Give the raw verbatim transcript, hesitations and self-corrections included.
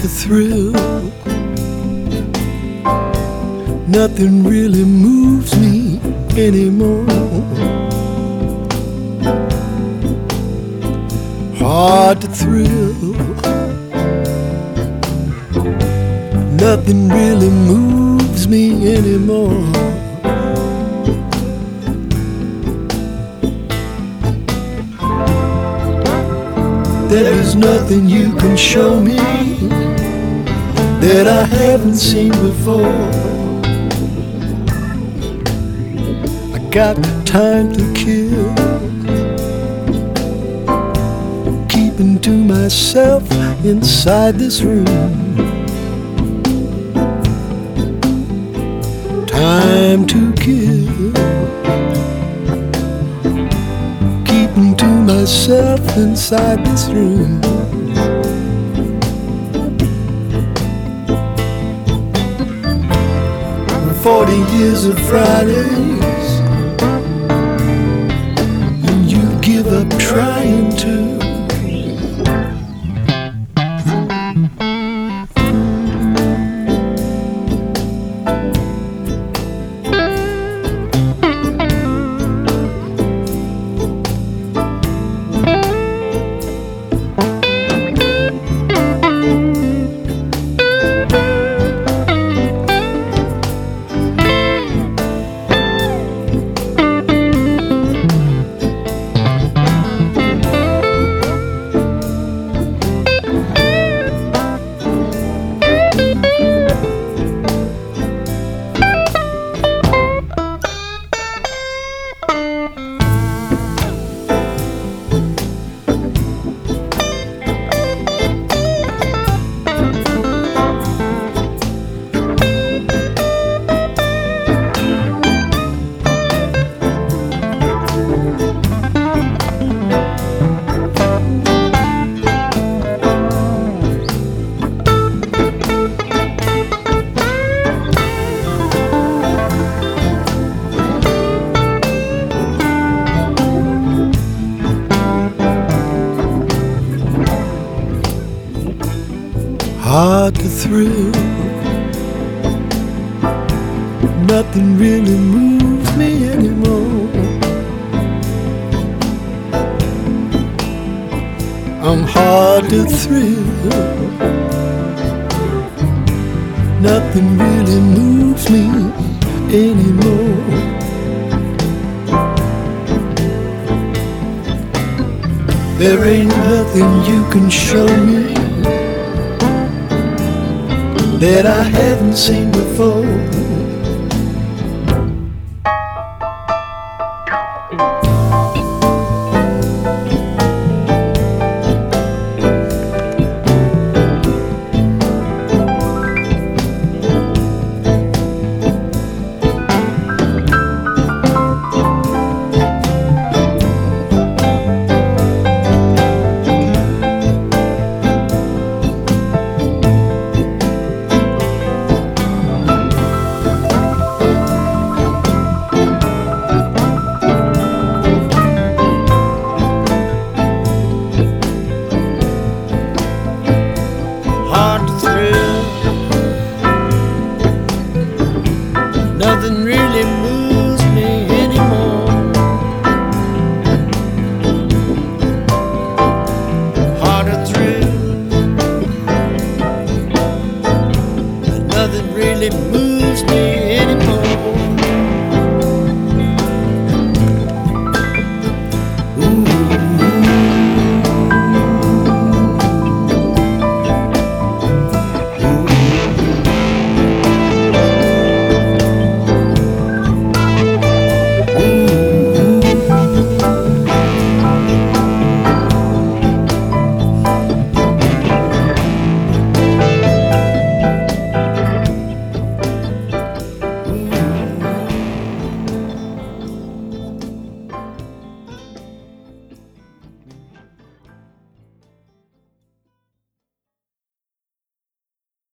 to thrill. Nothing really moves me anymore. Hard to thrill. Nothing really moves me anymore. There is nothing you can show me that I haven't seen before. I got time to kill, keeping to myself inside this room. Time to kill, keeping to myself inside this room. Forty years of Fridays, and you give up trying to. Hard to thrill. Nothing really moves me anymore. I'm hard to thrill. Nothing really moves me anymore. There ain't nothing you can show me that I haven't seen before.